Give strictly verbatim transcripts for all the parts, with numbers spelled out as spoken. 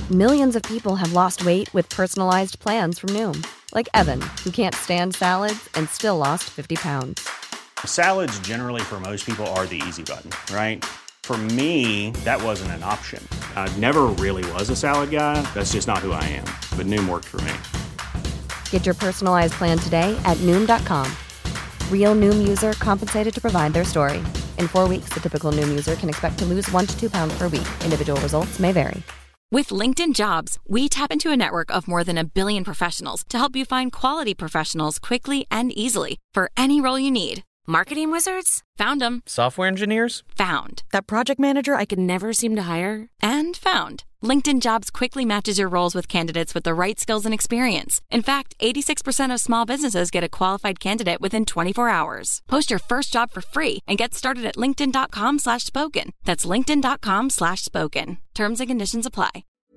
Millions of people have lost weight with personalized plans from Noom. Like Evan, who can't stand salads and still lost fifty pounds. Salads generally for most people are the easy button, right? For me, that wasn't an option. I never really was a salad guy. That's just not who I am. But Noom worked for me. Get your personalized plan today at Noom dot com. Real Noom user compensated to provide their story. In four weeks, the typical Noom user can expect to lose one to two pounds per week. Individual results may vary. With LinkedIn Jobs, we tap into a network of more than a billion professionals to help you find quality professionals quickly and easily for any role you need. Marketing wizards? Found them. Software engineers? Found. That project manager I could never seem to hire? And found. LinkedIn Jobs quickly matches your roles with candidates with the right skills and experience. In fact, eighty-six percent of small businesses get a qualified candidate within twenty-four hours. Post your first job for free and get started at linkedin.com slash spoken. That's linkedin.com slash spoken. Terms and conditions apply.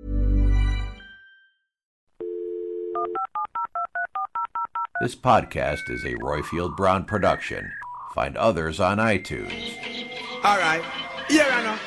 This podcast is a Royfield Brown production. Find others on iTunes. All right. Yeah, I know.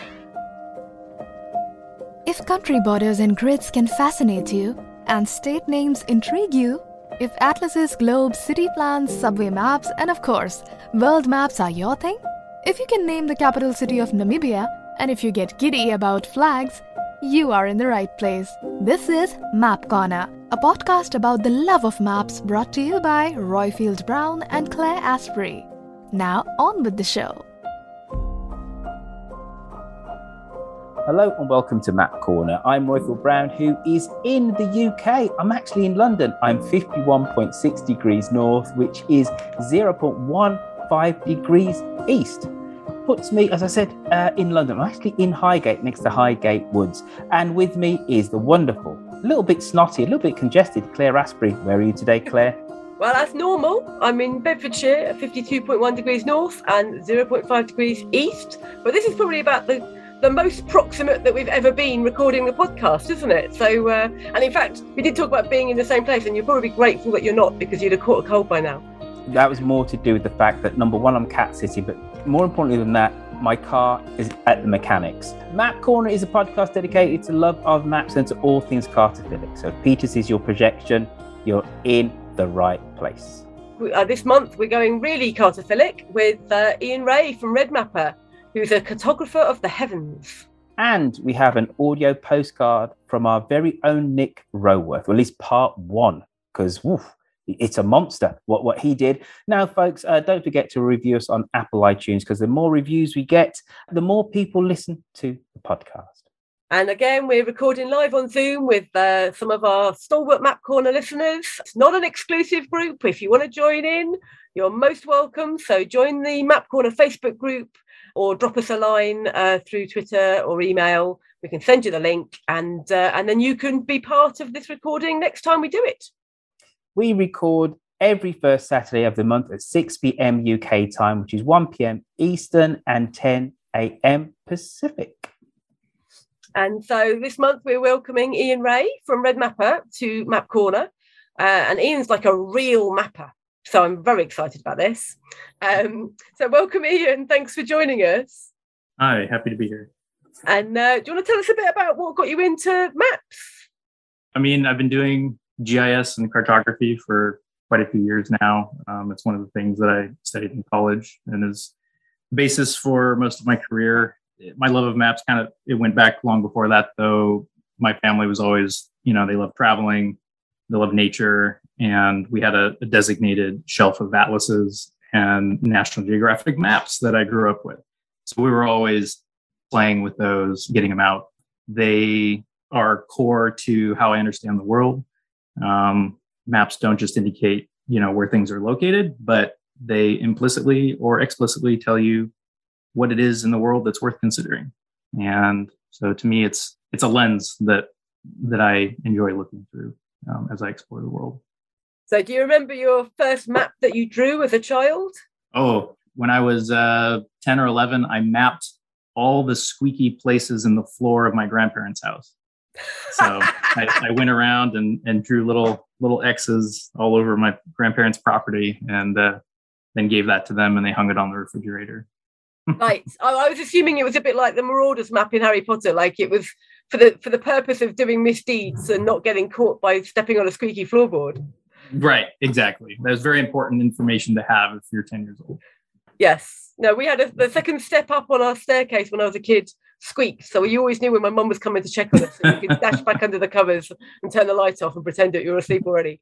If country borders and grids can fascinate you, and state names intrigue you, if atlases, globes, city plans, subway maps, and of course, world maps are your thing, if you can name the capital city of Namibia, and if you get giddy about flags, you are in the right place. This is Map Corner, a podcast about the love of maps brought to you by Royfield Brown and Claire Asprey. Now, on with the show. Hello and welcome to Map Corner. I'm Royfield Brown, who is in the U K. I'm actually in London. I'm fifty-one point six degrees north, which is zero point one five degrees east. Puts me, as I said, uh, in London. I'm actually in Highgate, next to Highgate Woods. And with me is the wonderful, a little bit snotty, a little bit congested, Claire Asprey. Where are you today, Claire? Well, that's normal. I'm in Bedfordshire at fifty-two point one degrees north and zero point five degrees east. But this is probably about the, the most proximate that we've ever been recording the podcast, isn't it? So, uh, and in fact, we did talk about being in the same place, and you're probably grateful that you're not, because you'd have caught a cold by now. That was more to do with the fact that, number one, I'm Cat City, but more importantly than that, my car is at the mechanics. Map Corner is a podcast dedicated to love of maps and to all things cartophilic. So if Peters is your projection, you're in the right place. Uh, this month, we're going really cartophilic with uh, Ian Ray from Red Mapper, who's a cartographer of the heavens. And we have an audio postcard from our very own Nick Roworth, or at least part one, because it's a monster, what, what he did. Now, folks, uh, don't forget to review us on Apple iTunes, because the more reviews we get, the more people listen to the podcast. And again, we're recording live on Zoom with uh, some of our stalwart Map Corner listeners. It's not an exclusive group. If you want to join in, you're most welcome. So join the Map Corner Facebook group or drop us a line uh, through Twitter or email. We can send you the link, and uh, and then you can be part of this recording next time we do it. We record every first Saturday of the month at six p.m. U K time, which is one p.m. Eastern and ten a.m. Pacific. And so this month we're welcoming Ian Ray from Red Mapper to Map Corner. Uh, and Ian's like a real mapper. So I'm very excited about this. Um, so welcome, Ian. Thanks for joining us. Hi, happy to be here. And uh, do you want to tell us a bit about what got you into maps? I mean, I've been doing G I S and cartography for quite a few years now. Um, it's one of the things that I studied in college and is the basis for most of my career. My love of maps kind of, it went back long before that, though. My family was always, you know, they love traveling, they love nature, and we had a, a designated shelf of atlases and National Geographic maps that I grew up with. So we were always playing with those, getting them out. They are core to how I understand the world. Um, maps don't just indicate, you know, where things are located, but they implicitly or explicitly tell you what it is in the world that's worth considering. And so to me, it's it's a lens that that I enjoy looking through um, as I explore the world. So do you remember your first map that you drew as a child? Oh, when I was uh, ten or eleven, I mapped all the squeaky places in the floor of my grandparents' house. So I, I went around and, and drew little little X's all over my grandparents' property, and uh, then gave that to them, and they hung it on the refrigerator. Right. I, I was assuming it was a bit like the Marauders map in Harry Potter, like it was for the for the purpose of doing misdeeds and not getting caught by stepping on a squeaky floorboard. Right, exactly. That's very important information to have if you're ten years old. Yes. No, we had a, the second step up on our staircase when I was a kid squeaked. So you always knew when my mum was coming to check on us. So you could dash back under the covers and turn the light off and pretend that you were asleep already.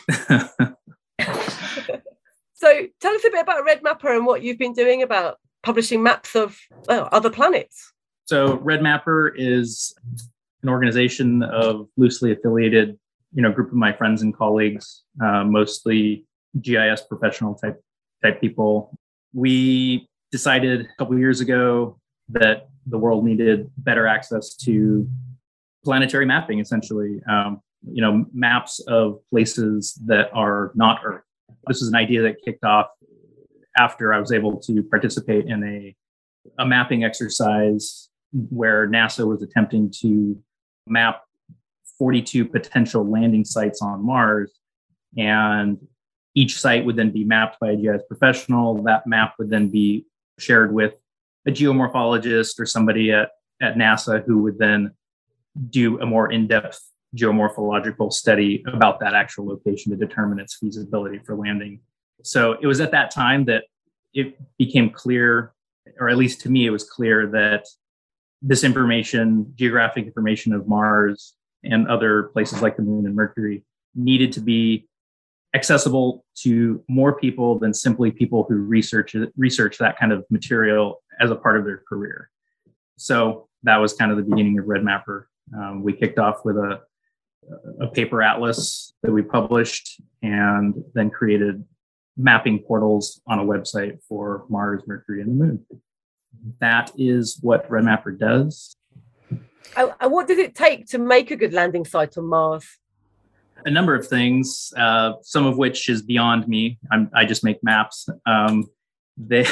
So tell us a bit about Red Mapper and what you've been doing about publishing maps of well, other planets. So Red Mapper is an organization of loosely affiliated, you know, group of my friends and colleagues, uh, mostly G I S professional type type people. We decided a couple of years ago that the world needed better access to planetary mapping, essentially, um, you know, maps of places that are not Earth. This is an idea that kicked off after I was able to participate in a, a mapping exercise where NASA was attempting to map forty-two potential landing sites on Mars. And each site would then be mapped by a G I S professional. That map would then be shared with a geomorphologist or somebody at, at NASA who would then do a more in-depth geomorphological study about that actual location to determine its feasibility for landing. So it was at that time that it became clear, or at least to me, it was clear that this information, geographic information of Mars and other places like the Moon and Mercury, needed to be accessible to more people than simply people who research research that kind of material as a part of their career. So that was kind of the beginning of Red Mapper. Um, we kicked off with a, a paper atlas that we published and then created mapping portals on a website for Mars, Mercury, and the Moon. That is what Red Mapper does. And what does it take to make a good landing site on Mars? A number of things, uh, some of which is beyond me. I'm, I just make maps. Um, they,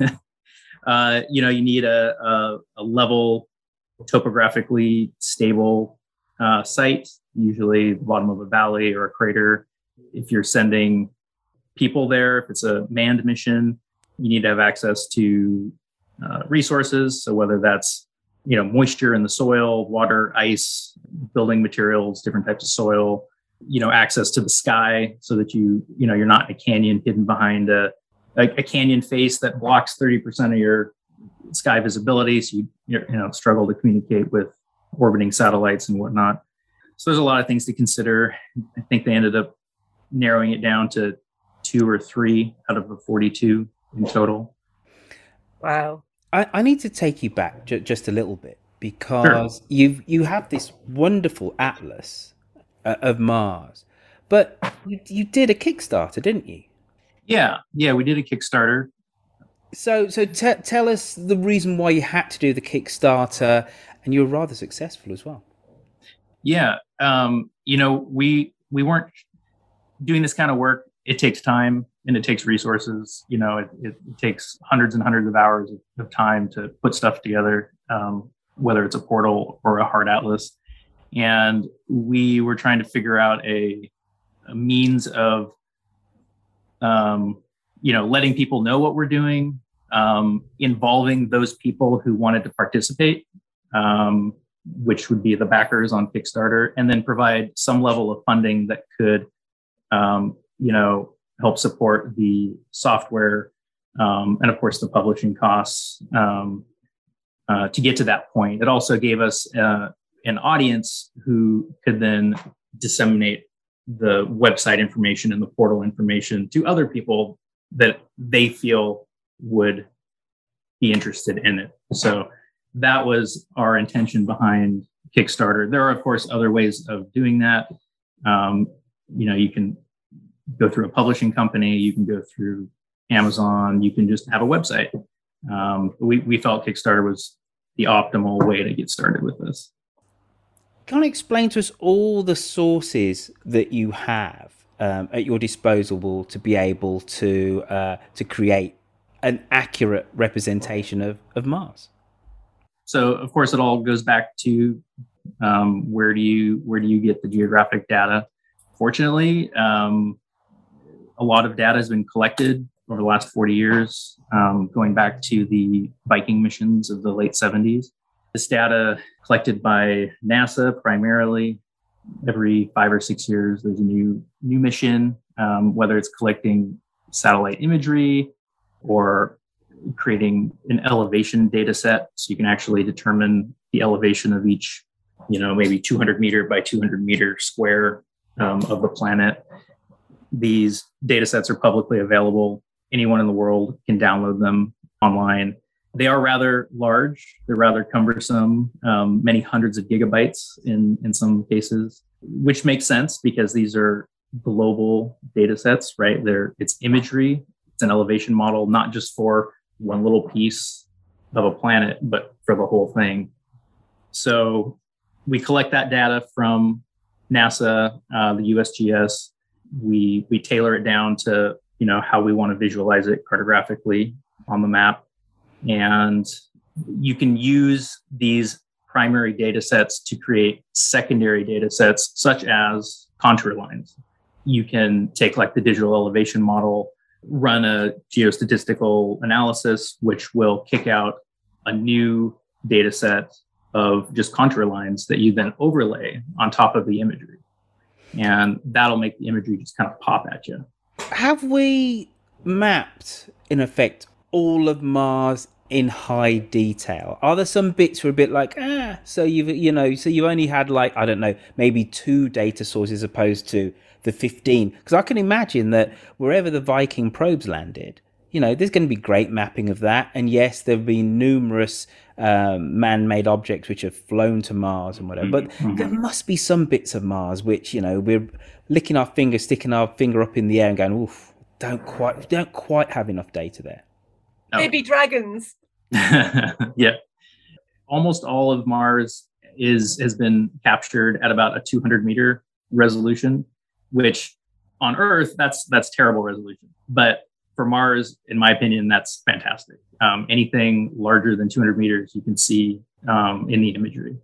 uh, you know, you need a, a, a level, topographically stable uh, site, usually the bottom of a valley or a crater. If you're sending people there, if it's a manned mission, you need to have access to uh, resources. So whether that's, you know, moisture in the soil, water, ice, building materials, different types of soil, you know, access to the sky so that you, you know, you're not in a canyon hidden behind a, a, a canyon face that blocks thirty percent of your sky visibility. So you, you know, struggle to communicate with orbiting satellites and whatnot. So there's a lot of things to consider. I think they ended up narrowing it down to two or three out of the forty-two in total. Wow. I, I need to take you back j- just a little bit because sure. you you have this wonderful atlas uh, of Mars, but you, you did a Kickstarter, didn't you? Yeah, yeah, we did a Kickstarter. So so t- tell us the reason why you had to do the Kickstarter, and you were rather successful as well. Yeah, um, you know, we we weren't doing this kind of work. It takes time and it takes resources. You know, it, it, it takes hundreds and hundreds of hours of, of time to put stuff together, um, whether it's a portal or a hard atlas. And we were trying to figure out a, a means of, um, you know, letting people know what we're doing, um, involving those people who wanted to participate, um, which would be the backers on Kickstarter, and then provide some level of funding that could, um, you know, help support the software um, and, of course, the publishing costs um, uh, to get to that point. It also gave us uh, an audience who could then disseminate the website information and the portal information to other people that they feel would be interested in it. So that was our intention behind Kickstarter. There are, of course, other ways of doing that. Um, you know, you can go through a publishing company, you can go through Amazon, you can just have a website. Um, we, we felt Kickstarter was the optimal way to get started with this. Can you explain to us all the sources that you have um, at your disposal to be able to uh, to create an accurate representation of, of Mars? So, of course, it all goes back to um, where do you where do you get the geographic data? Fortunately, um, a lot of data has been collected over the last forty years, um, going back to the Viking missions of the late seventies. This data collected by NASA primarily. Every five or six years, there's a new new mission, um, whether it's collecting satellite imagery or creating an elevation data set, so you can actually determine the elevation of each, you know, maybe two hundred meter by two hundred meter square um, of the planet. These data sets are publicly available. Anyone in the world can download them online. They are rather large. They're rather cumbersome, um, many hundreds of gigabytes in, in some cases, which makes sense because these are global data sets, right? They're, it's imagery. It's an elevation model, not just for one little piece of a planet, but for the whole thing. So we collect that data from NASA, uh, the U S G S. We, we tailor it down to, you know, how we want to visualize it cartographically on the map. And you can use these primary data sets to create secondary data sets, such as contour lines. You can take like the digital elevation model, run a geostatistical analysis, which will kick out a new data set of just contour lines that you then overlay on top of the imagery. And that'll make the imagery just kind of pop at you. Have we mapped, in effect, all of Mars in high detail? Are there some bits where a bit like, ah, so you've, you know, so you only had like, I don't know, maybe two data sources opposed to the fifteen? Because I can imagine that wherever the Viking probes landed, you know, there's going to be great mapping of that. And yes, there have been numerous um, man-made objects which have flown to Mars and whatever. But mm-hmm. there must be some bits of Mars which, you know, we're licking our finger, sticking our finger up in the air and going, oof, don't quite, don't quite have enough data there. No. Baby dragons. Yeah. Almost all of Mars is has been captured at about a two hundred meter resolution, which on Earth, that's that's terrible resolution. But for Mars, in my opinion, that's fantastic. Um, anything larger than two hundred meters, you can see um, in the imagery,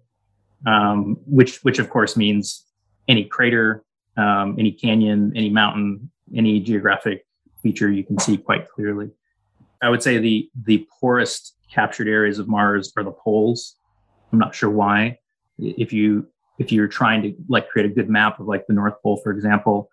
um, which which of course means any crater, um, any canyon, any mountain, any geographic feature you can see quite clearly. I would say the the poorest captured areas of Mars are the poles. I'm not sure why. If you if you're trying to like create a good map of like the North Pole, for example,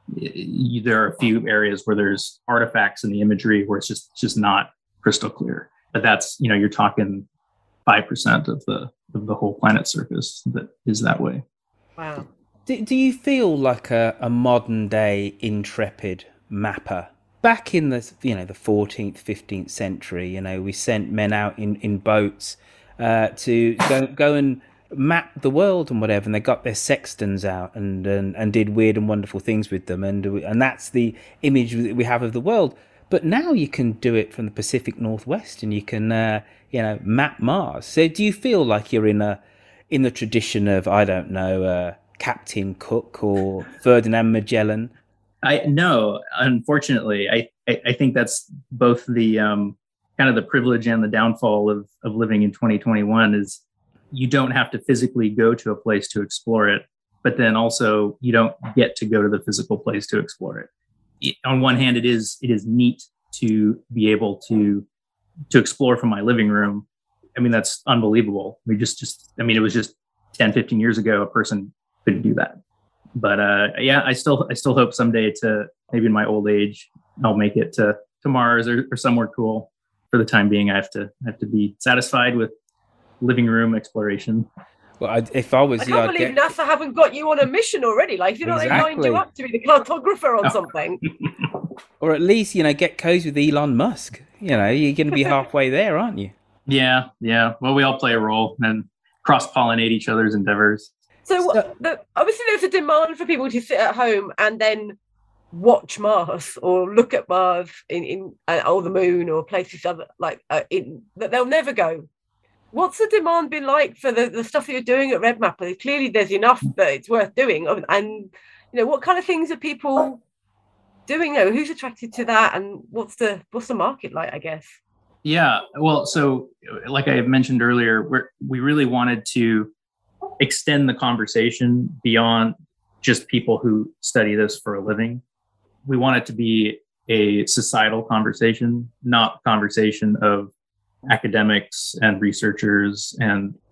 you, there are a few areas where there's artifacts in the imagery where it's just just not crystal clear. But that's, you know, you're talking five percent of the of the whole planet's surface that is that way. Wow. Do, do you feel like a, a modern day intrepid mapper? Back in the, you know, the fourteenth, fifteenth century, you know, we sent men out in, in boats uh, to go go and map the world and whatever, and they got their sextants out and, and, and did weird and wonderful things with them, and and that's the image that we have of the world. But now you can do it from the Pacific Northwest, and you can, uh, you know, map Mars. So do you feel like you're in a in the tradition of, I don't know, uh, Captain Cook or Ferdinand Magellan? I no, unfortunately, I, I, I think that's both the um, kind of the privilege and the downfall of, of living in twenty twenty-one is you don't have to physically go to a place to explore it, but then also you don't get to go to the physical place to explore it. it on one hand, it is it is neat to be able to to explore from my living room. I mean, that's unbelievable. We just just I mean, it was just ten, fifteen years ago, a person couldn't do that. But uh, yeah, I still I still hope someday to maybe in my old age I'll make it to, to Mars or, or somewhere cool. For the time being, I have to I have to be satisfied with living room exploration. Well, I, if I was, I can't believe get... NASA haven't got you on a mission already. Like, you know, exactly. They lined you up to be the cartographer on oh. something, or at least, you know, get codes with Elon Musk. You know, you're going to be halfway there, aren't you? Yeah, yeah. Well, we all play a role and cross pollinate each other's endeavors. So, what, the, obviously, there's a demand for people to sit at home and then watch Mars or look at Mars in, in uh, or the Moon or places other like uh, in that they'll never go. What's the demand been like for the, the stuff that you're doing at RedMapper? Clearly, there's enough that it's worth doing. And you know, what kind of things are people doing? You know, who's attracted to that, and what's the what's the market like? I guess. Yeah. Well, so like I mentioned earlier, we we really wanted to extend the conversation beyond just people who study this for a living. We want it to be a societal conversation, not conversation of academics and researchers and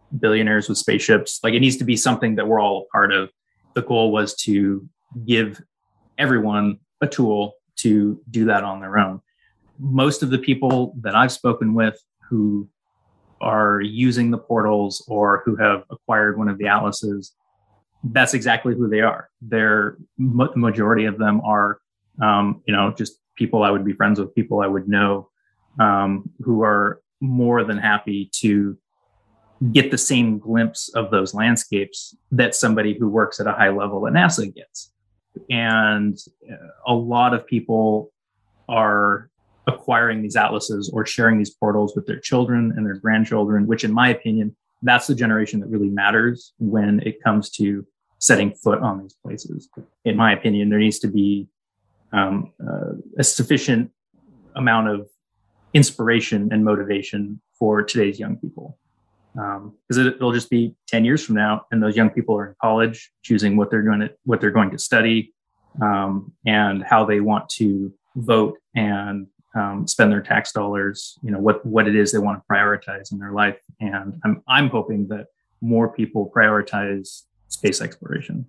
billionaires with spaceships. Like, it needs to be something that we're all a part of. The goal was to give everyone a tool to do that on their own. Most of the people that I've spoken with who are using the portals or who have acquired one of the atlases, that's exactly who they are. They're, the majority of them are, um, you know, just people I would be friends with, people I would know, um, who are more than happy to get the same glimpse of those landscapes that somebody who works at a high level at NASA gets. And a lot of people are acquiring these atlases or sharing these portals with their children and their grandchildren, which, in my opinion, that's the generation that really matters when it comes to setting foot on these places. In my opinion, there needs to be um, uh, a sufficient amount of inspiration and motivation for today's young people. Because um, it, it'll just be ten years from now, and those young people are in college, choosing what they're going to what they're going to study, um, and how they want to vote and um, spend their tax dollars. You know, what what it is they want to prioritize in their life. And I'm I'm hoping that more people prioritize space exploration.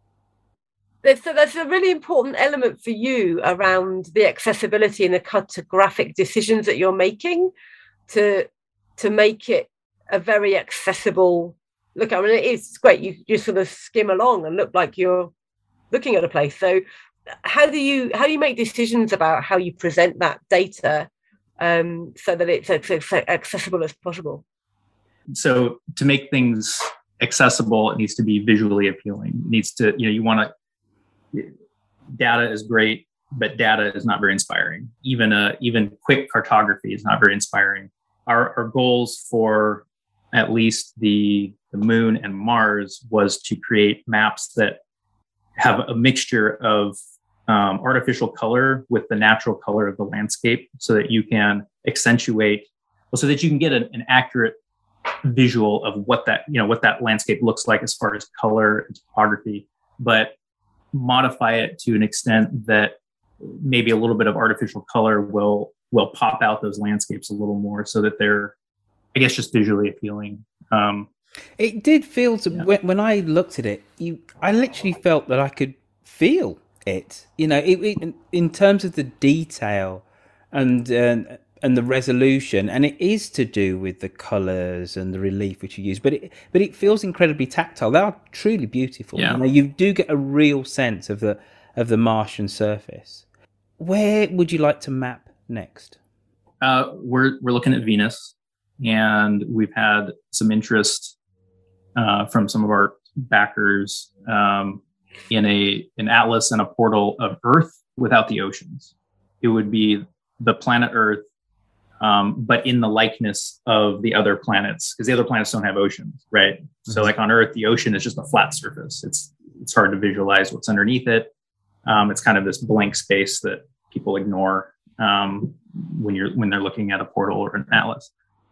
So that's a really important element for you around the accessibility and the cartographic decisions that you're making to to make it a very accessible look. I mean, it's great. You you sort of skim along and look like you're looking at a place. So how do you how do you make decisions about how you present that data um, so that it's as accessible as possible? So to make things accessible, it needs to be visually appealing. It needs to, you know, you want to, data is great, but data is not very inspiring. Even a even quick cartography is not very inspiring. Our our goals for at least the, the moon and Mars was to create maps that have a mixture of um, artificial color with the natural color of the landscape, so that you can accentuate, well, so that you can get an, an accurate visual of what that, you know, what that landscape looks like as far as color and topography, but modify it to an extent that maybe a little bit of artificial color will will pop out those landscapes a little more, so that they're, I guess, just visually appealing. Um, it did feel to yeah. when, when I looked at it, you, I literally felt that I could feel it. You know, it, it, in terms of the detail and uh, and the resolution, and it is to do with the colours and the relief which you use. But it but it feels incredibly tactile. They are truly beautiful. Yeah. You know, you do get a real sense of the of the Martian surface. Where would you like to map next? Uh, we're we're looking at Venus, and we've had some interest uh, from some of our backers um, in a an atlas and a portal of Earth without the oceans. It would be the planet Earth, um, but in the likeness of the other planets, because the other planets don't have oceans, right? Mm-hmm. So, like on Earth, the ocean is just a flat surface. It's it's hard to visualize what's underneath it. Um, it's kind of this blank space that people ignore um, when you're when they're looking at a portal or an atlas.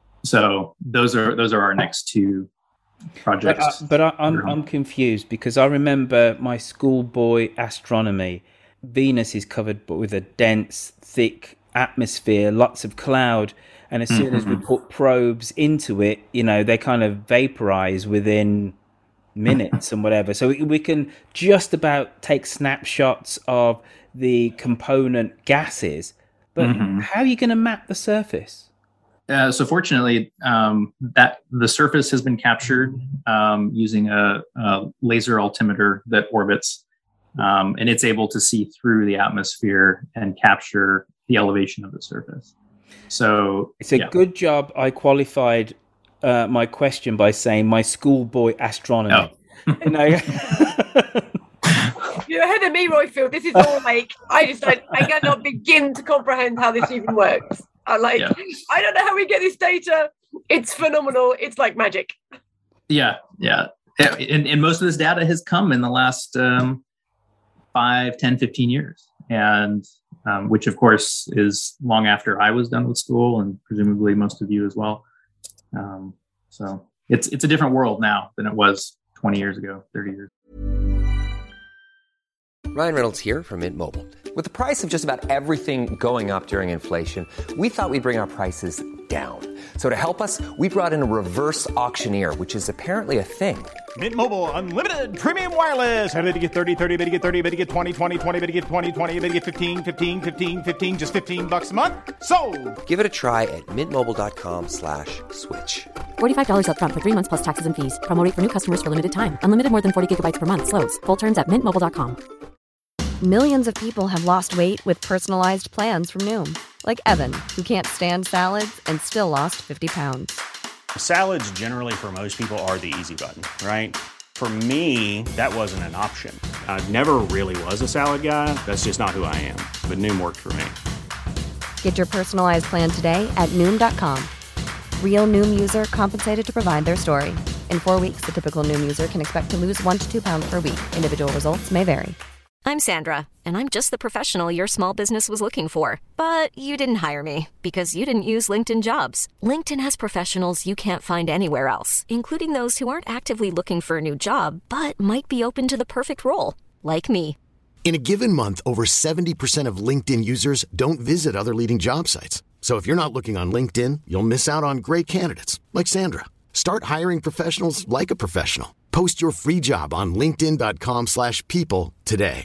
So those are those are our next two projects. But, I, but I, I'm I'm confused, because I remember my schoolboy astronomy. Venus is covered with a dense, thick atmosphere, lots of cloud, and as soon mm-hmm. as we put probes into it, you know, they kind of vaporize within minutes and whatever. So we, we can just about take snapshots of the component gases, but mm-hmm. how are you going to map the surface? Uh, so fortunately, um, that the surface has been captured um, using a, a laser altimeter that orbits, um, and it's able to see through the atmosphere and capture the elevation of the surface. So it's a yeah. good job I qualified uh, my question by saying my schoolboy astronomy. Oh. You know? You're ahead of me, Royfield. This is all like, I just don't, I cannot begin to comprehend how this even works. I like, yeah. I don't know how we get this data. It's phenomenal. It's like magic. Yeah, yeah. And, and most of this data has come in the last um, five, ten, fifteen years. And um, which, of course, is long after I was done with school, and presumably most of you as well. Um, so it's it's a different world now than it was twenty years ago, thirty years. Ryan Reynolds here from Mint Mobile. With the price of just about everything going up during inflation, we thought we'd bring our prices down. So to help us, we brought in a reverse auctioneer, which is apparently a thing. Mint Mobile Unlimited Premium Wireless. How to get thirty, thirty, how to get thirty, how to get twenty, twenty, twenty, how to get twenty, twenty, how to get fifteen, fifteen, fifteen, fifteen, just fifteen bucks a month? Sold! Give it a try at mintmobile.com slash switch. forty-five dollars up front for three months plus taxes and fees. Promo rate for new customers for limited time. Unlimited more than forty gigabytes per month. Slows full terms at mint mobile dot com. Millions of people have lost weight with personalized plans from Noom. Like Evan, who can't stand salads and still lost fifty pounds. Salads generally for most people are the easy button, right? For me, that wasn't an option. I never really was a salad guy. That's just not who I am. But Noom worked for me. Get your personalized plan today at Noom dot com. Real Noom user compensated to provide their story. In four weeks, the typical Noom user can expect to lose one to two pounds per week. Individual results may vary. I'm Sandra, and I'm just the professional your small business was looking for. But you didn't hire me because you didn't use LinkedIn Jobs. LinkedIn has professionals you can't find anywhere else, including those who aren't actively looking for a new job, but might be open to the perfect role, like me. In a given month, over seventy percent of LinkedIn users don't visit other leading job sites. So if you're not looking on LinkedIn, you'll miss out on great candidates, like Sandra. Start hiring professionals like a professional. Post your free job on linkedin dot com slash people today.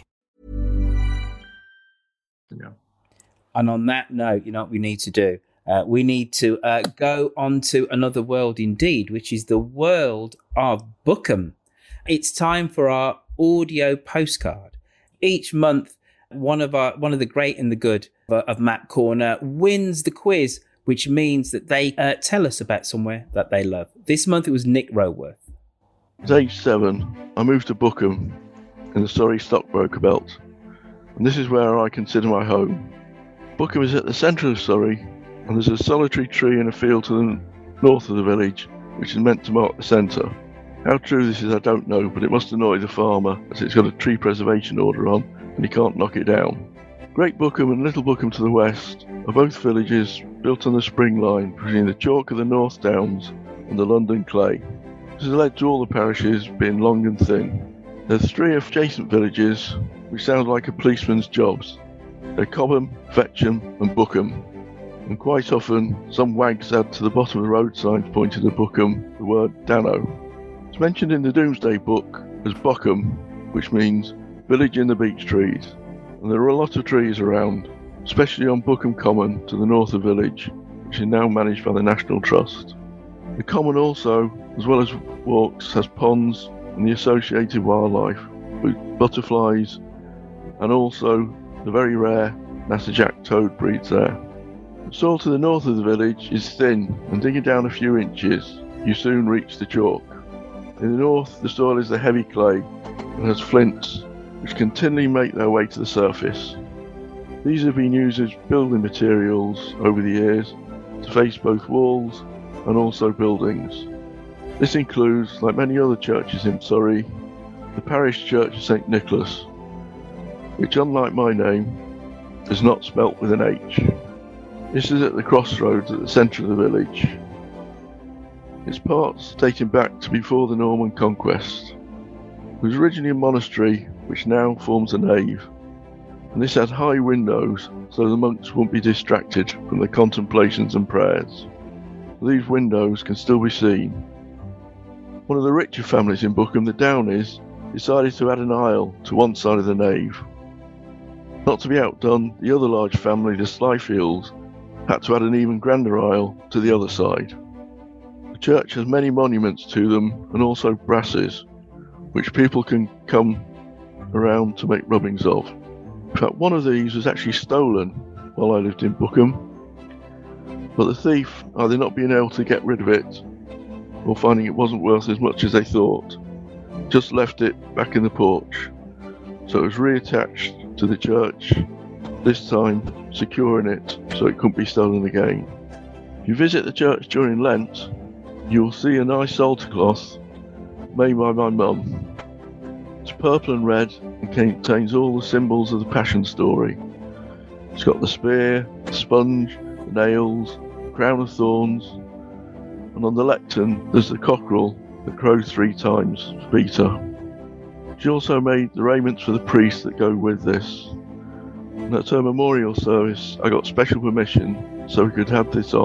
Yeah. And on that note, you know what we need to do? Uh, we need to uh, go on to another world indeed, which is the world of Bookham. It's time for our audio postcard. Each month, one of our one of the great and the good of, of Map Corner wins the quiz, which means that they uh, tell us about somewhere that they love. This month it was Nick Roworth. At age seven, I moved to Bookham in the Surrey stockbroker belt, and this is where I consider my home. Bookham is at the centre of Surrey, and there's a solitary tree in a field to the north of the village, which is meant to mark the centre. How true this is I don't know, but it must annoy the farmer, as it's got a tree preservation order on, and he can't knock it down. Great Bookham and Little Bookham to the west are both villages built on the spring line between the chalk of the North Downs and the London clay. This has led to all the parishes being long and thin. There's three adjacent villages which sound like a policeman's jobs. They're Cobham, Fetcham and Bookham, and quite often some wags add to the bottom of the road signs pointing to Bookham the word Dano. It's mentioned in the Doomsday Book as Bockham, which means village in the beech trees, and there are a lot of trees around, especially on Bookham Common to the north of the village, which is now managed by the National Trust. The Common also, as well as walks, has ponds and the associated wildlife, with butterflies, and also the very rare Natterjack toad breeds there. The soil to the north of the village is thin, and digging down a few inches, you soon reach the chalk. In the north, the soil is the heavy clay and has flints, which continually make their way to the surface. These have been used as building materials over the years to face both walls and also buildings. This includes, like many other churches in Surrey, the parish church of Saint Nicholas, which, unlike my name, is not spelt with an H. This is at the crossroads at the centre of the village. Its parts dating back to before the Norman conquest. It was originally a monastery, which now forms a nave, and this had high windows so the monks wouldn't be distracted from their contemplations and prayers. These windows can still be seen. One of the richer families in Bookham, the Downeys, decided to add an aisle to one side of the nave. Not to be outdone, the other large family, the Slyfields, had to add an even grander aisle to the other side. The church has many monuments to them and also brasses, which people can come around to make rubbings of. In fact, one of these was actually stolen while I lived in Bookham, but the thief, either not being able to get rid of it or finding it wasn't worth as much as they thought, just left it back in the porch. So it was reattached to the church, this time securing it so it couldn't be stolen again. If you visit the church during Lent, you'll see a nice altar cloth made by my mum. It's purple and red and contains all the symbols of the Passion story. It's got the spear, the sponge, the nails, the crown of thorns, and on the lectern there's the cockerel that crows three times for Peter. She also made the raiments for the priests that go with this. And at her memorial service I got special permission so we could have this on at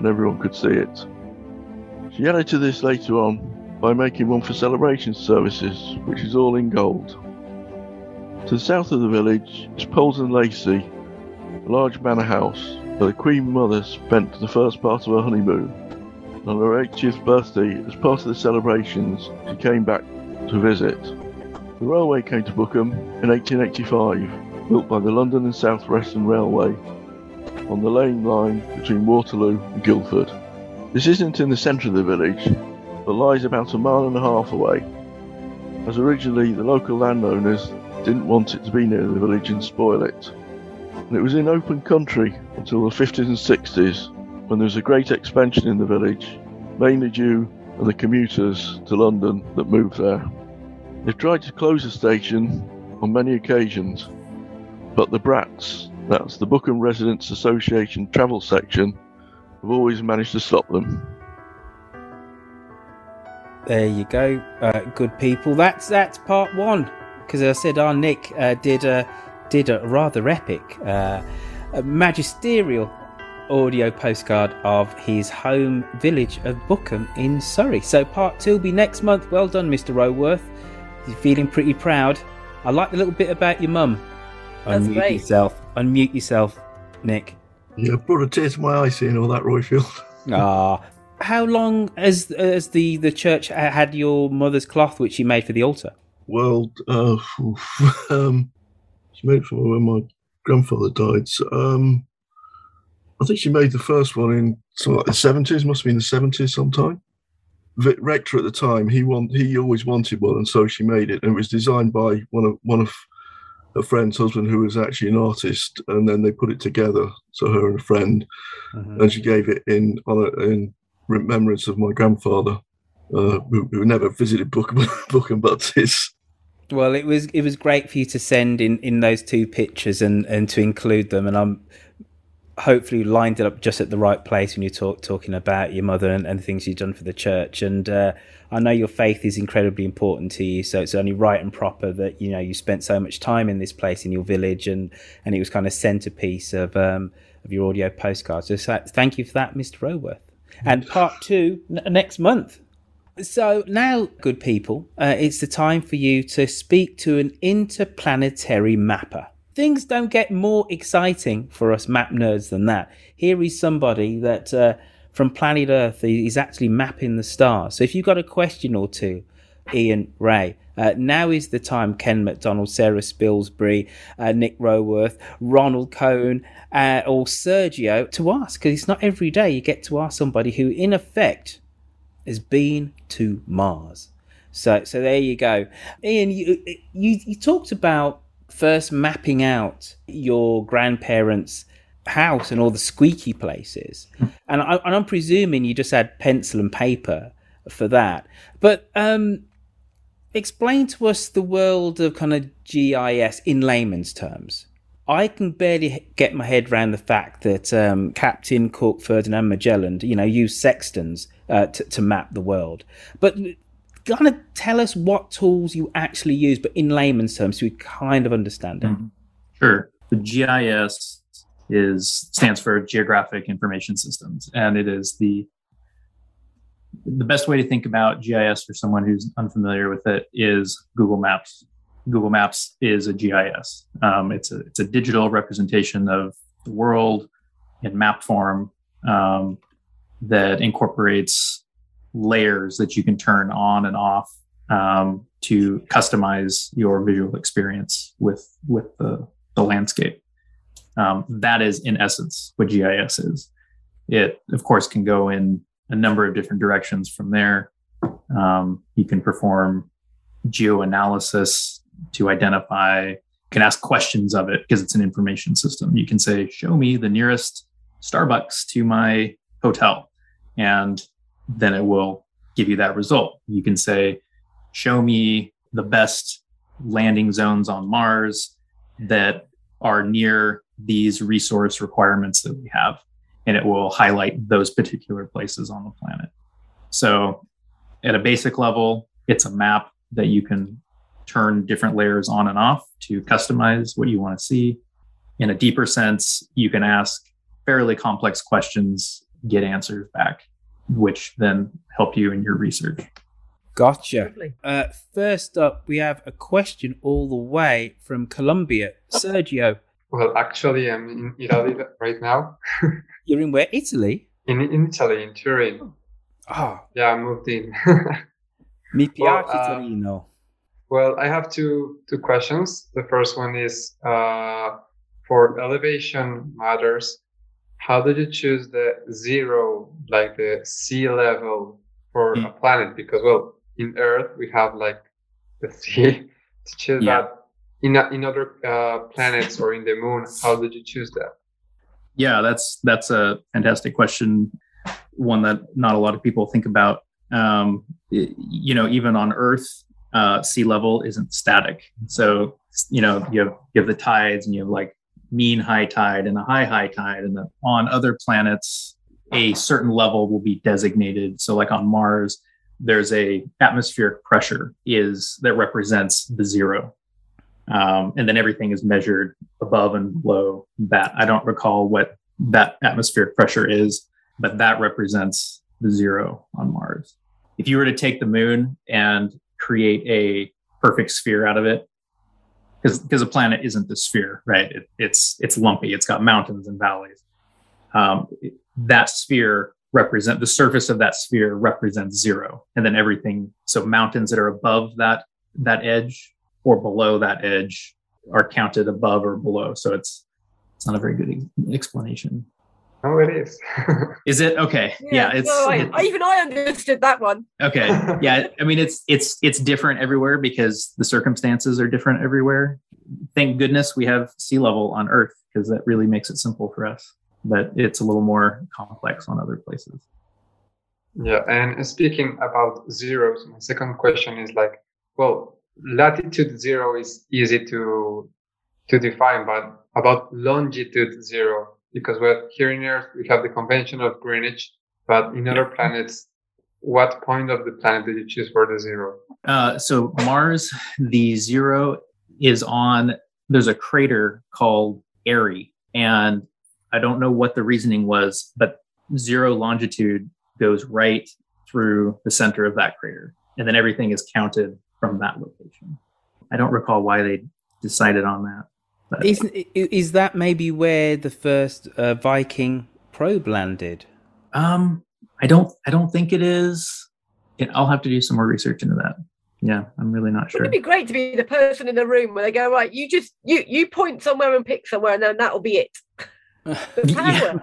and everyone could see it. She added to this later on by making one for celebration services, which is all in gold. To the south of the village is Polesden Lacey, a large manor house where the Queen Mother spent the first part of her honeymoon. On her eightieth birthday, as part of the celebrations, she came back to visit. The railway came to Bookham in eighteen eighty-five, built by the London and South Western Railway, on the Lane line between Waterloo and Guildford. This isn't in the centre of the village, but lies about a mile and a half away, as originally the local landowners didn't want it to be near the village and spoil it. And it was in open country until the fifties and sixties, when there was a great expansion in the village, mainly due to the commuters to London that moved there. They've tried to close the station on many occasions, but the Brats, that's the Bookham Residents Association travel section, have always managed to stop them. There you go, uh, good people. That's that's part one, because as I said, our Nick uh, did a did a rather epic, uh, a magisterial audio postcard of his home village of Bookham in Surrey. So part two will be next month. Well done, Mister Roworth. You're feeling pretty proud. I like the little bit about your mum. That's Unmute great. yourself. Unmute yourself, Nick. Yeah, brought a tear to my eye seeing all that, Royfield. Ah, how long has has the the church had your mother's cloth, which she made for the altar? Well, uh, um, she made it for when my grandfather died. So, um, I think she made the first one in something like the seventies. Must have been the seventies sometime. Vic Rector at the time, he want he always wanted one, and so she made it. And it was designed by one of one of a friend's husband who was actually an artist, and then they put it together. So her and a friend, mm-hmm. and she gave it in on a, in remembrance of my grandfather, uh, who, who never visited Bookham, Bookham, but his. Well, it was it was great for you to send in, in those two pictures and, and to include them, and I'm hopefully lined it up just at the right place when you're talk, talking about your mother and, and things you've done for the church. And uh, I know your faith is incredibly important to you, so it's only right and proper that, you know, you spent so much time in this place in your village, and, and it was kind of centerpiece of um, of your audio postcards. So thank you for that, Mister Roworth. And part two n- next month. So now, good people, uh, it's the time for you to speak to an interplanetary mapper. Things don't get more exciting for us map nerds than that. Here is somebody that uh, from planet Earth is actually mapping the stars. So if you've got a question or two, Ian, Ray, uh, now is the time. Ken McDonald, Sarah Spilsbury, uh, Nick Roworth, Ronald Cohn, uh, or Sergio to ask, because it's not every day you get to ask somebody who, in effect, has been to Mars. So, so there you go. Ian, you you, you talked about first mapping out your grandparents' house and all the squeaky places. And, I, and I'm presuming you just had pencil and paper for that. But um, explain to us the world of kind of G I S in layman's terms. I can barely get my head around the fact that um, Captain Cook, Ferdinand Magellan, you know, used sextants uh, to, to map the world. But kind of tell us what tools you actually use, but in layman's terms, so we kind of understand it. Mm-hmm. Sure. The G I S is stands for Geographic Information Systems, and it is the the best way to think about G I S for someone who's unfamiliar with it is Google Maps. Google Maps is a G I S. Um, it's a it's a digital representation of the world in map form um, that incorporates layers that you can turn on and off um, to customize your visual experience with with the, the landscape. Um, that is, in essence, what G I S is. It, of course, can go in a number of different directions from there. Um, you can perform geoanalysis to identify, you can ask questions of it because it's an information system. You can say, show me the nearest Starbucks to my hotel, and then it will give you that result. You can say, show me the best landing zones on Mars that are near these resource requirements that we have, and it will highlight those particular places on the planet. So at a basic level, it's a map that you can turn different layers on and off to customize what you want to see. In a deeper sense, you can ask fairly complex questions get answers back, which then help you in your research. Gotcha. Uh, first up, we have a question all the way from Colombia. Sergio. Well, actually, I'm in Italy right now. You're in where? Italy? In, in Italy, in Turin. Oh. Yeah, I moved in. Mi piace well, uh, Torino. Well, I have two two questions. The first one is uh, for elevation matters. How did you choose the zero, like the sea level for mm. a planet? Because, well, in Earth, we have like the sea. To choose Yeah. that in, in other uh, planets or in the moon, how did you choose that? Yeah, that's that's a fantastic question. One that not a lot of people think about. Um, it, you know, even on Earth, uh, sea level isn't static. So, you know, you have you have the tides, and you have like mean high tide and a high high tide, and the, on other planets, a certain level will be designated. So, like on Mars, there's a atmospheric pressure is that represents the zero. Um, and then everything is measured above and below that. I don't recall what that atmospheric pressure is, but that represents the zero on Mars. If you were to take the moon and create a perfect sphere out of it, because because a planet isn't the sphere, right? It, it's it's lumpy. It's got mountains and valleys. Um, that sphere represent the surface of that sphere represents zero, and then everything. So mountains that are above that that edge or below that edge are counted above or below. So it's it's not a very good ex- explanation. Oh, it is. Is it? Okay. Yeah, yeah it's no, I, it, I, even I understood that one. Okay. Yeah, I mean it's it's it's different everywhere because the circumstances are different everywhere. Thank goodness we have sea level on Earth, because that really makes it simple for us. But it's a little more complex on other places. Yeah, and speaking about zeros, my second question is like, well, latitude zero is easy to to define, but about longitude zero, because we're here in Earth, we have the convention of Greenwich, but in other planets, what point of the planet did you choose for the zero? Uh, so Mars, the zero is on, there's a crater called Airy, and I don't know what the reasoning was, but zero longitude goes right through the center of that crater, and then everything is counted from that location. I don't recall why they decided on that. But. Isn't, is that maybe where the first uh, Viking probe landed? Um, I don't. I don't think it is. I'll have to do some more research into that. Yeah, I'm really not sure. It'd be great to be the person in the room where they go, right, you just you you point somewhere and pick somewhere, and then that'll be it. The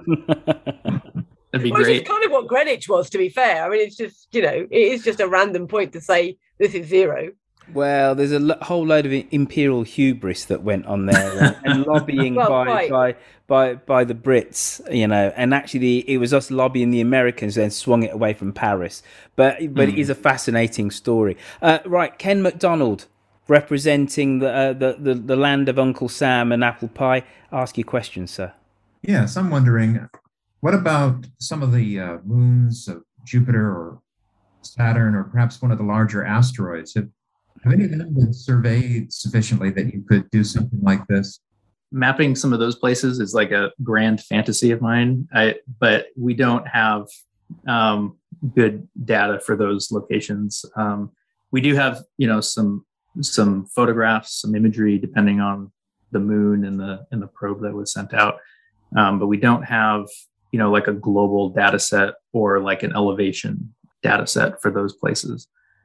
power. That'd be well, great. It's kind of what Greenwich was, to be fair. I mean, it's just, you know, it is just a random point to say this is zero. Well, there's a lo- whole load of imperial hubris that went on there, and, and lobbying well, by, right. by by by the Brits, you know, and actually it was us lobbying the Americans, then swung it away from Paris. But but mm. it is a fascinating story. Uh, right, Ken McDonald, representing the, uh, the the the land of Uncle Sam and apple pie. Ask your question, sir. Yes, I'm wondering, what about some of the uh, moons of Jupiter or Saturn, or perhaps one of the larger asteroids? Have, have any of them been surveyed sufficiently that you could do something like this? Mapping some of those places is like a grand fantasy of mine, I, but we don't have um, good data for those locations. Um, we do have, you know, some some photographs, some imagery, depending on the moon and the and the probe that was sent out, um, but we don't have, you know, like a global data set or like an elevation data set for those places.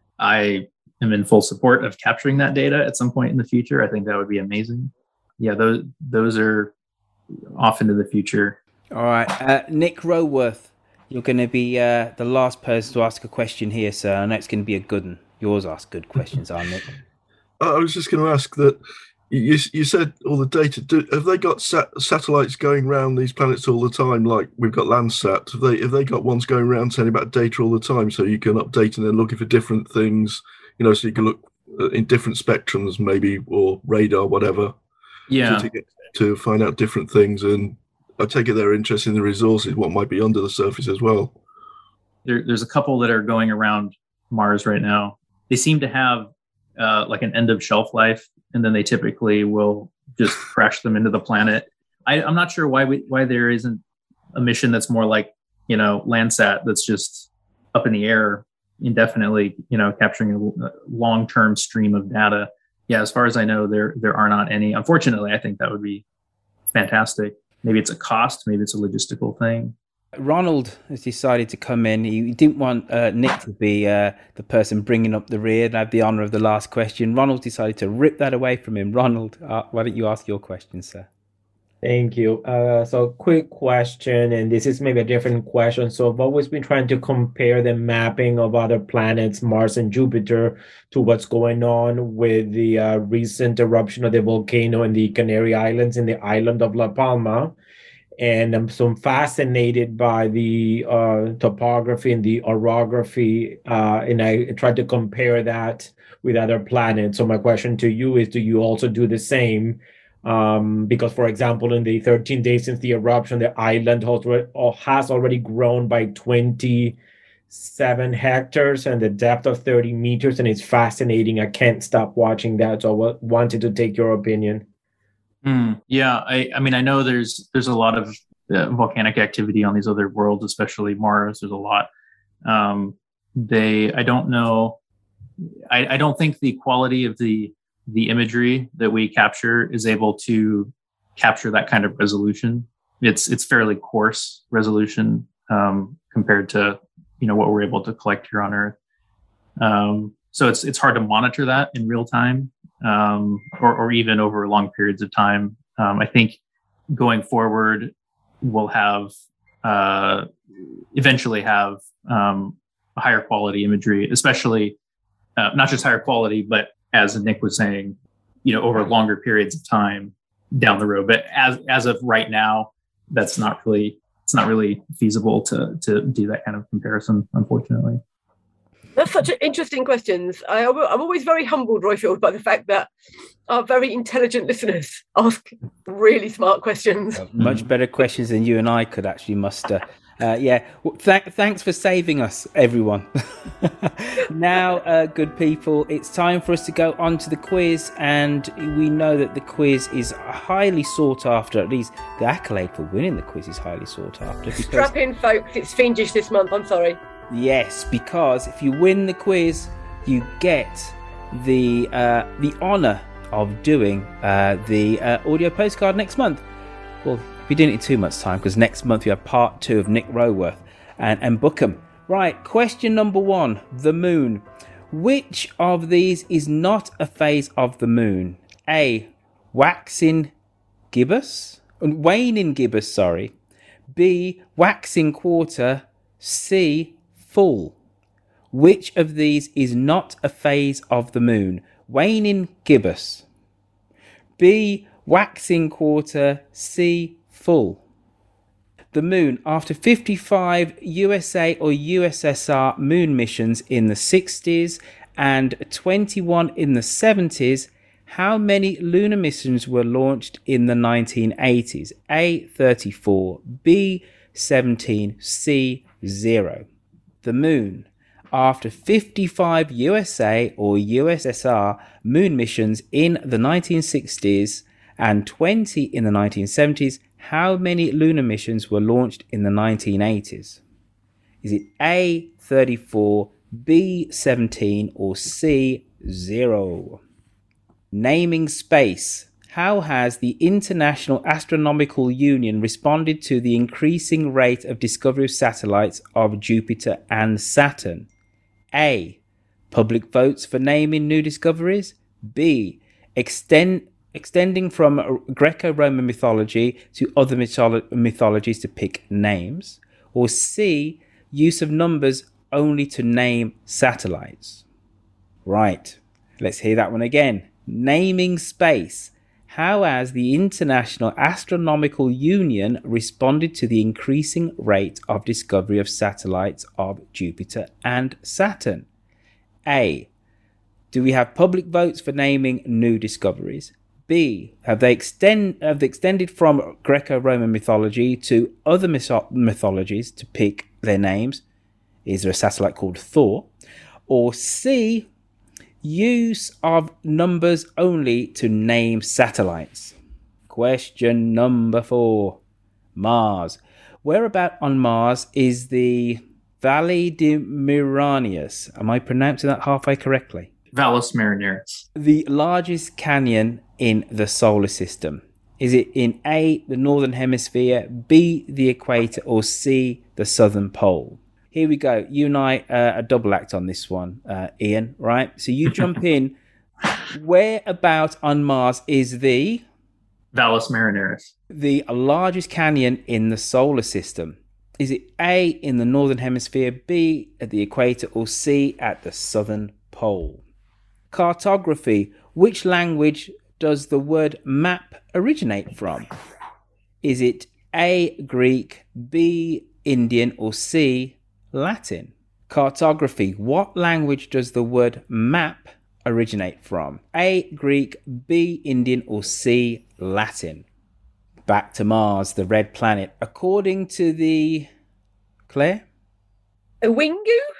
I am in full support of capturing that data at some point in the future. I think that would be amazing. Yeah, those those are off into the future. All right. Uh, Nick Roworth, you're going to be uh, the last person to ask a question here, sir. I know it's going to be a good one. You always ask good questions, aren't Nick? I was just going to ask that you you said all the data. Do, have they got sat- satellites going around these planets all the time? Like we've got Landsat. Have they have they got ones going around sending back data all the time, so you can update and then looking for different things? You know, so you can look in different spectrums, maybe, or radar, whatever. Yeah. To, get, to find out different things, and I take it they're interested in the resources, what might be under the surface as well. There, there's a couple that are going around Mars right now. They seem to have uh, like an end of shelf life, and then they typically will just crash them into the planet. I, I'm not sure why we, why there isn't a mission that's more like you know, Landsat that's just up in the air indefinitely, you know, capturing a long-term stream of data. Yeah, as far as I know, there there are not any. Unfortunately, I think that would be fantastic. Maybe it's a cost, maybe it's a logistical thing. Ronald has decided to come in. He didn't want uh, Nick to be uh, the person bringing up the rear and have the honour of the last question. Ronald decided to rip that away from him. Ronald, uh, why don't you ask your question, sir? Thank you. Uh, so quick question, and this is maybe a different question. So I've always been trying to compare the mapping of other planets, Mars and Jupiter, to what's going on with the uh, recent eruption of the volcano in the Canary Islands in the island of La Palma. And I'm so fascinated by the uh, topography and the orography, uh, and I tried to compare that with other planets. So my question to you is, do you also do the same? Um, because, for example, in the thirteen days since the eruption, the island has already grown by twenty-seven hectares and the depth of thirty meters, and it's fascinating. I can't stop watching that, so I wanted to take your opinion. Mm, yeah, I, I mean, I know there's there's a lot of uh, volcanic activity on these other worlds, especially Mars. There's a lot. Um, they, I don't know. I, I don't think the quality of the the imagery that we capture is able to capture that kind of resolution. It's it's fairly coarse resolution um, compared to you know what we're able to collect here on Earth. Um, so it's it's hard to monitor that in real time. Um, or, or even over long periods of time. Um, I think going forward, we'll have uh, eventually have um, a higher quality imagery, especially uh, not just higher quality, but as Nick was saying, you know, over longer periods of time down the road. But as as of right now, that's not really it's not really feasible to to do that kind of comparison, unfortunately. That's such interesting questions. I, I'm always very humbled, Roifield, by the fact that our very intelligent listeners ask really smart questions. Much better questions than you and I could actually muster. Uh, yeah, well, th- thanks for saving us, everyone. Now, uh, good people, it's time for us to go on to the quiz, and we know that the quiz is highly sought after. At least the accolade for winning the quiz is highly sought after. Because... Strap in, folks. It's fiendish this month. I'm sorry. Yes, because if you win the quiz, you get the uh, the honour of doing uh, the uh, audio postcard next month. Well, we didn't in too much time because next month we have part two of Nick Roworth and, and Bookham. Right, question number one, the moon. Which of these is not a phase of the moon? A, waxing gibbous, waning gibbous, sorry. B, waxing quarter. C, full. Which of these is not a phase of the moon? Waning gibbous. B, waxing quarter. C, full. The moon, after fifty-five U S A or U S S R moon missions in the sixties and twenty-one in the seventies, how many lunar missions were launched in the nineteen eighties? A, thirty-four. B, seventeen. C, zero. The moon, after fifty-five U S A or U S S R moon missions in the nineteen sixties and twenty in the nineteen seventies, how many lunar missions were launched in the nineteen eighties? Is it A, thirty-four, B, seventeen, or C, zero? Naming space. How has the International Astronomical Union responded to the increasing rate of discovery of satellites of Jupiter and Saturn? A, public votes for naming new discoveries. B, extend extending from Greco-Roman mythology to other mytholo- mythologies to pick names. Or C, use of numbers only to name satellites. Right, let's hear that one again. Naming space. How has the International Astronomical Union responded to the increasing rate of discovery of satellites of Jupiter and Saturn? A, do we have public votes for naming new discoveries? B, have they extend have they extended from Greco-Roman mythology to other myso- mythologies to pick their names? Is there a satellite called Thor? Or C, use of numbers only to name satellites? Question number four. Mars. Whereabout on Mars is the Valley de Miranius? Am I pronouncing that halfway correctly? Valles Marineris. The largest canyon in the solar system. Is it in A, the northern hemisphere, B, the equator, or C, the southern pole? Here we go. You and I uh, a double act on this one, uh, Ian, right? So you jump in. Whereabout on Mars is the... Valles Marineris. The largest canyon in the solar system. Is it A, in the northern hemisphere, B, at the equator, or C, at the southern pole? Cartography. Which language does the word map originate from? Is it A, Greek, B, Indian, or C, Latin? Cartography. What language does the word map originate from? A, Greek, B, Indian, or C, Latin? Back to Mars, the red planet. According to the... Claire? Owingu?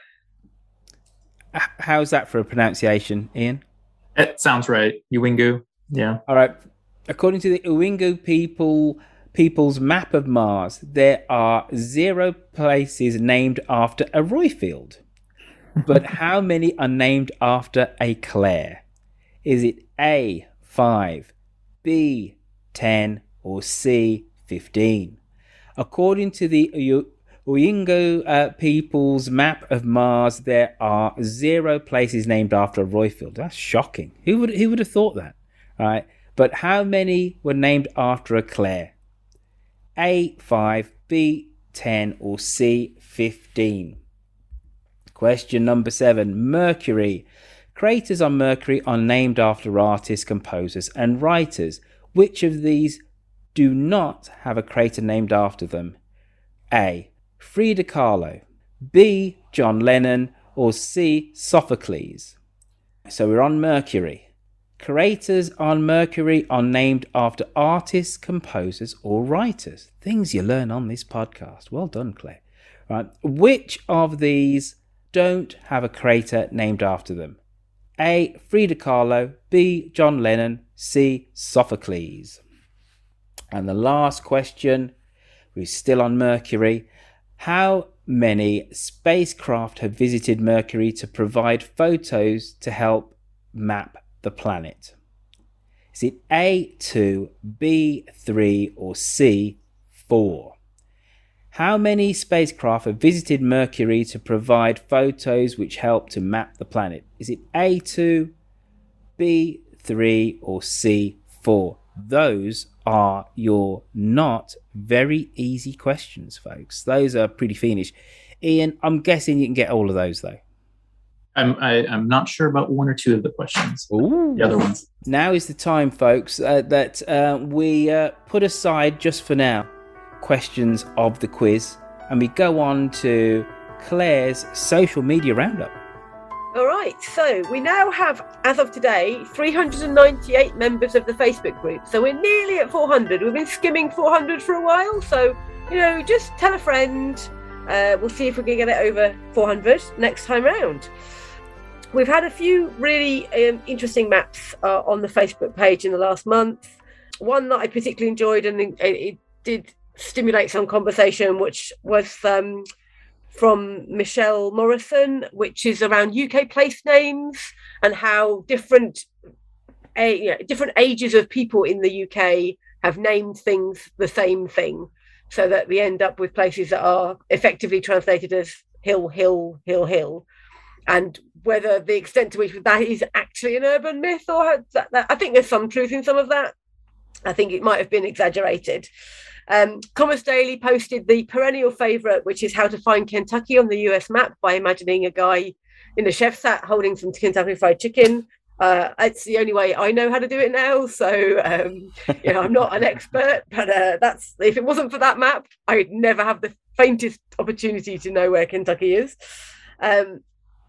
How's that for a pronunciation, Ian? It sounds right. Owingu. Yeah. All right. According to the Owingu people people's map of Mars, there are zero places named after a Roifield. But how many are named after a Claire? Is it A, five, B, ten, or C, fifteen? According to the Owingu uh, people's map of Mars, there are zero places named after a Roifield. That's shocking. Who would who would have thought that? Right? But how many were named after a Claire? A, five, B, ten, or C, fifteen? Question number seven. Mercury. Craters on Mercury are named after artists, composers, and writers. Which of these do not have a crater named after them? A, Frida Kahlo, B, John Lennon, or C, Sophocles? So we're on Mercury. Craters on Mercury are named after artists, composers, or writers. Things you learn on this podcast. Well done, Claire. Right. Which of these don't have a crater named after them? A, Frida Kahlo, B, John Lennon, C, Sophocles? And the last question, we're still on Mercury. How many spacecraft have visited Mercury to provide photos to help map the planet? Is it A, two, B, three, or C, four? How many spacecraft have visited Mercury to provide photos which help to map the planet? Is it A, two, B, three, or C, four? Those are your not very easy questions, folks. Those are pretty fiendish. Ian, I'm guessing you can get all of those, though. I'm I, I'm not sure about one or two of the questions. Ooh. The other ones. Now is the time, folks, uh, that uh, we uh, put aside just for now questions of the quiz, and we go on to Claire's social media roundup. All right, so we now have, as of today, three hundred ninety-eight members of the Facebook group. So we're nearly at four hundred. We've been skimming four hundred for a while. So, you know, just tell a friend. Uh, we'll see if we can get it over four hundred next time round. We've had a few really um, interesting maps uh, on the Facebook page in the last month. One that I particularly enjoyed, and it, it did stimulate some conversation, which was... Um, from Michelle Morrison, which is around U K place names and how different a, you know, different ages of people in the U K have named things the same thing, so that we end up with places that are effectively translated as hill, hill, hill, hill. And whether the extent to which that is actually an urban myth, or that, that, I think there's some truth in some of that. I think it might have been exaggerated. Um, Commerce Daily posted the perennial favourite, which is how to find Kentucky on the U S map by imagining a guy in a chef's hat holding some Kentucky Fried Chicken. Uh, it's the only way I know how to do it now. So, um, you know, I'm not an expert, but uh, that's if it wasn't for that map, I would never have the faintest opportunity to know where Kentucky is. Um,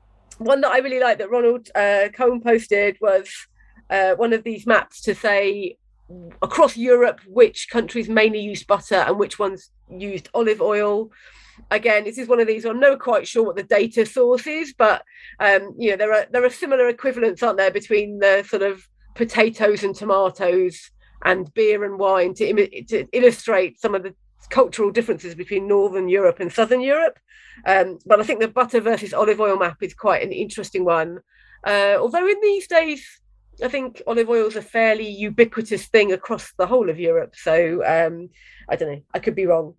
one that I really like that Ronald uh, Cohn posted was uh, one of these maps to say, across Europe, which countries mainly used butter and which ones used olive oil. Again, this is one of these, I'm not quite sure what the data source is, but um, you know, there are there are similar equivalents, aren't there, between the sort of potatoes and tomatoes and beer and wine to, to illustrate some of the cultural differences between Northern Europe and Southern Europe. Um, but I think the butter versus olive oil map is quite an interesting one. Uh, although in these days, I think olive oil is a fairly ubiquitous thing across the whole of Europe. So um, I don't know, I could be wrong.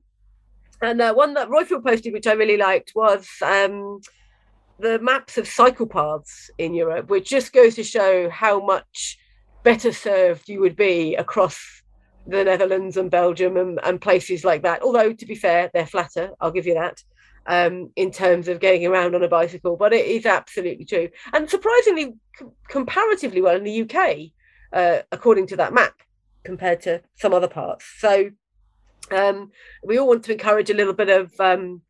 And uh, one that Roifield posted, which I really liked, was um, the maps of cycle paths in Europe, which just goes to show how much better served you would be across the Netherlands and Belgium and, and places like that. Although, to be fair, they're flatter, I'll give you that, um, in terms of getting around on a bicycle. But it is absolutely true. And surprisingly, com- comparatively well in the U K, uh, according to that map, compared to some other parts. So um, we all want to encourage a little bit of um,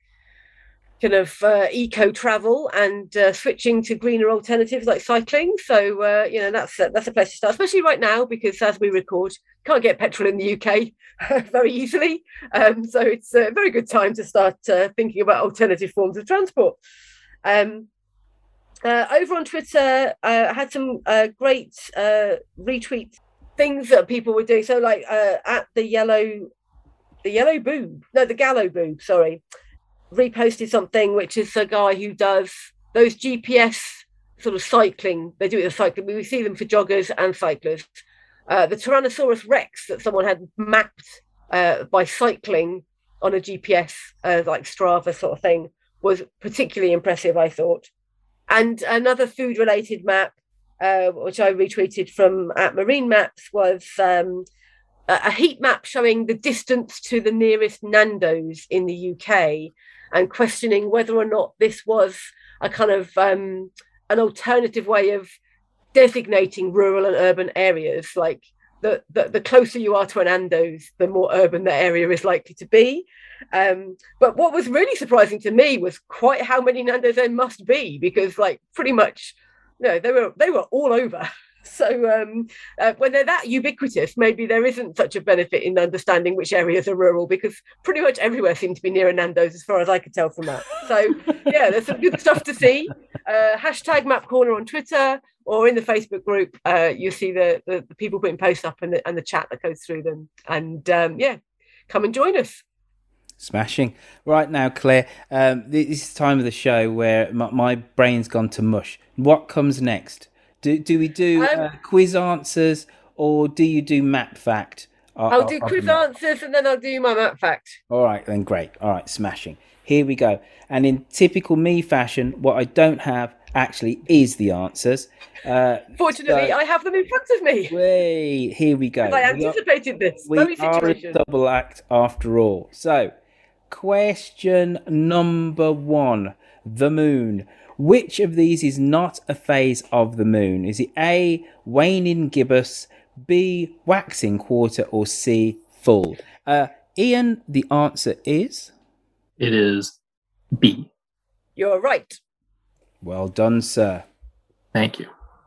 kind of uh, eco travel and uh, switching to greener alternatives like cycling. So uh, you know, that's a, that's a place to start, especially right now, because as we record, can't get petrol in the U K very easily. Um, so it's a very good time to start uh, thinking about alternative forms of transport. Um, uh, over on Twitter, uh, I had some uh, great uh, retweet things that people were doing. So like uh, at the yellow, the yellow boob, no, the gallow boob, sorry, reposted something, which is a guy who does those G P S sort of cycling. They do it with cycling. We see them for joggers and cyclists. Uh, the Tyrannosaurus Rex that someone had mapped uh, by cycling on a G P S, uh, like Strava sort of thing, was particularly impressive, I thought. And another food-related map, uh, which I retweeted from at Marine Maps, was um, a heat map showing the distance to the nearest Nando's in the U K, and questioning whether or not this was a kind of um, an alternative way of designating rural and urban areas. Like the, the, the closer you are to an Nando's, the more urban the area is likely to be. Um, but what was really surprising to me was quite how many Nando's there must be, because like pretty much, you know, they were they were all over. So um, uh, when they're that ubiquitous, maybe there isn't such a benefit in understanding which areas are rural, because pretty much everywhere seemed to be near a Nando's as far as I could tell from that. So yeah, there's some good stuff to see. Uh, hashtag Map Corner on Twitter or in the Facebook group. Uh, you'll see the, the, the people putting posts up and the, and the chat that goes through them. And um, yeah, come and join us. Smashing. Right now, Claire, um, this is the time of the show where my, my brain's gone to mush. What comes next? Do do we do um, uh, quiz answers, or do you do map fact? I'll do quiz answers and then I'll do my map fact. All right, then great. All right, smashing. Here we go. And in typical me fashion, what I don't have actually is the answers. Uh, Fortunately, so, I have them in front of me. Wait, here we go. I anticipated we are, this. We very are situation. a double act after all. So, question number one: the moon. Which of these is not a phase of the moon? Is it A, waning gibbous, B, waxing quarter, or C, full? Uh, Ian, the answer is? It is B. You're right. Well done, sir. Thank you.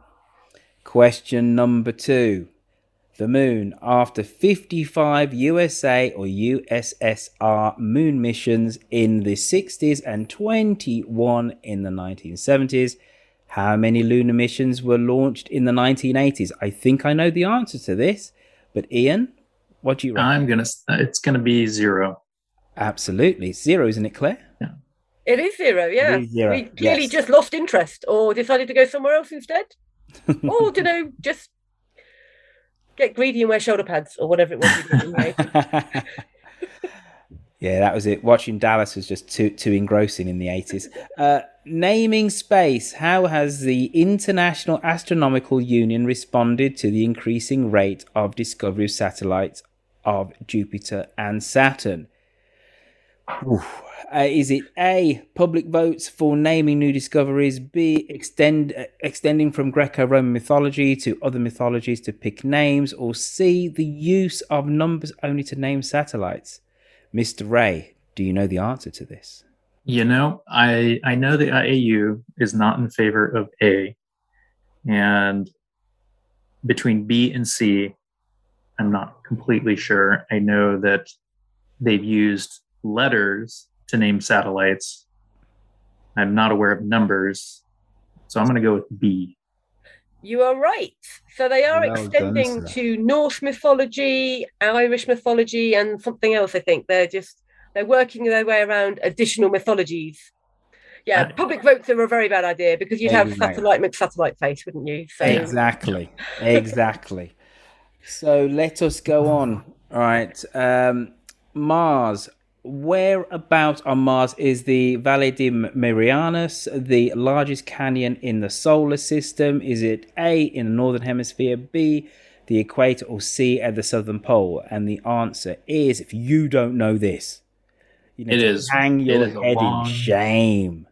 Question number two. The moon, after fifty-five U S A or U S S R moon missions in the sixties and twenty-one in the nineteen seventies, how many lunar missions were launched in the nineteen eighties? I think I know the answer to this, but Ian, what do you reckon? I'm gonna. It's gonna be zero. Absolutely, zero, isn't it, Claire? Yeah. It is zero. Yeah. It is zero. We clearly yes. just lost interest, or decided to go somewhere else instead, or you know, just get greedy and wear shoulder pads or whatever it was. Yeah, that was it. Watching Dallas was just too too engrossing in the eighties. Uh, naming space. How has the International Astronomical Union responded to the increasing rate of discovery of satellites of Jupiter and Saturn? Uh, is it A, public votes for naming new discoveries, B, extend uh, extending from Greco-Roman mythology to other mythologies to pick names, or C, the use of numbers only to name satellites? Mister Ray, do you know the answer to this? You know, I I know the I A U is not in favor of A, and between B and C, I'm not completely sure. I know that they've used letters to name satellites. I'm not aware of numbers, so I'm going to go with B. You are right. So they are Well extending done, sir. to Norse mythology, Irish mythology, and something else. I think they're just they're working their way around additional mythologies. Yeah, Uh, public votes are a very bad idea because you'd have Exactly. satellite McSatellite face, wouldn't you? So Exactly. Exactly. So let us go on. All right. Um, Mars. Where about on Mars is the Valle de Marianas, the largest canyon in the solar system? Is it A, in the northern hemisphere, B, the equator, or C, at the southern pole? And the answer is, if you don't know this, you need It to is. hang It your is a head long- in shame.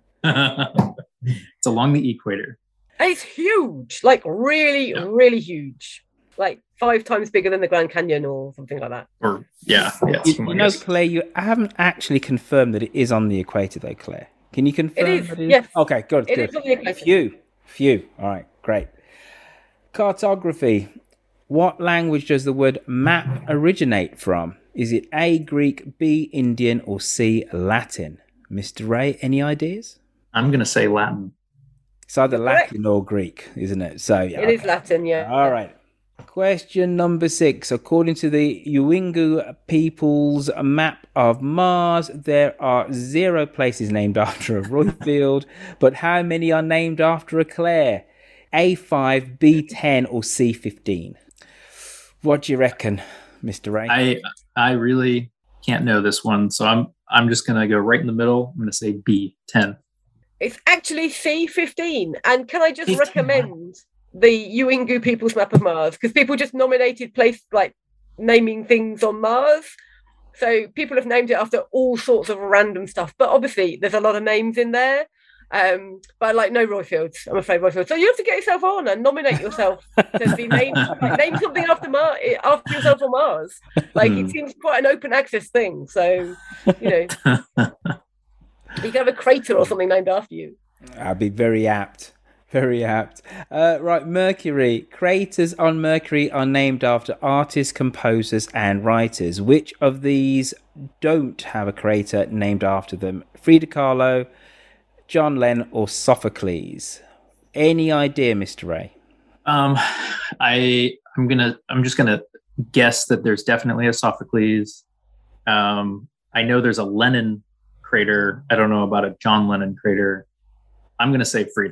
It's along the equator. it's huge, like really, really huge, like five times bigger than the Grand Canyon or something like that. Or yeah, yeah. You, you know, Claire, you haven't actually confirmed that it is on the equator, though, Claire. Can you confirm? It is, that it yes. Okay, good, It good. is on the equator. Phew, phew. All right, great. Cartography. What language does the word map originate from? Is it A, Greek, B, Indian, or C, Latin? Mister Ray, any ideas? I'm going to say Latin. It's either Latin or Greek, isn't it? So yeah. It is Latin, yeah. All right. Question number six. According to the Yuingu people's map of Mars, there are zero places named after a Royfield, but how many are named after a Claire? A five, B ten, or C fifteen? What do you reckon, Mister Ray? I I really can't know this one, so I'm I'm just going to go right in the middle. I'm going to say B ten. It's actually C fifteen. And can I just fifteen, recommend the Yuingu People's Map of Mars? Because people just nominated place, like naming things on Mars. So people have named it after all sorts of random stuff. But obviously, there's a lot of names in there. Um, but like no Royfields, I'm afraid Royfields. So you have to get yourself on and nominate yourself to be named, like, name something after Mars, after yourself on Mars. Like Hmm. it seems quite an open access thing. So you know, you can have a crater or something named after you. I'd be very apt. Very apt. Uh, right, Mercury. Craters on Mercury are named after artists, composers, and writers. Which of these don't have a crater named after them? Frida Kahlo, John Lennon, or Sophocles? Any idea, Mister Ray? Um, I I'm gonna I'm just gonna guess that there's definitely a Sophocles. Um, I know there's a Lennon crater. I don't know about a John Lennon crater. I'm gonna say Frida.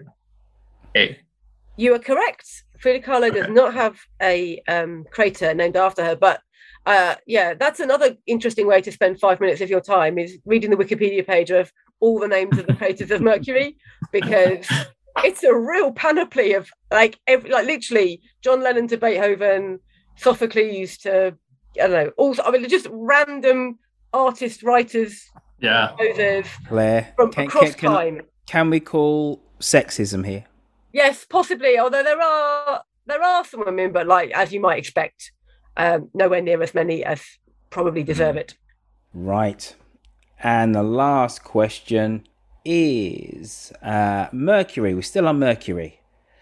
A. You are correct. Frida Kahlo does not have a um, crater named after her, but uh, yeah, that's another interesting way to spend five minutes of your time is reading the Wikipedia page of all the names of the craters of Mercury, because it's a real panoply of like every, like literally John Lennon to Beethoven, Sophocles to I don't know, also I mean just random artists, writers, Yeah. composers Claire, from can, across can, can, time. can we call sexism here? Yes, possibly. Although there are there are some women, but like as you might expect, um, nowhere near as many as probably deserve it. Right. And the last question is uh, Mercury. We're still on Mercury.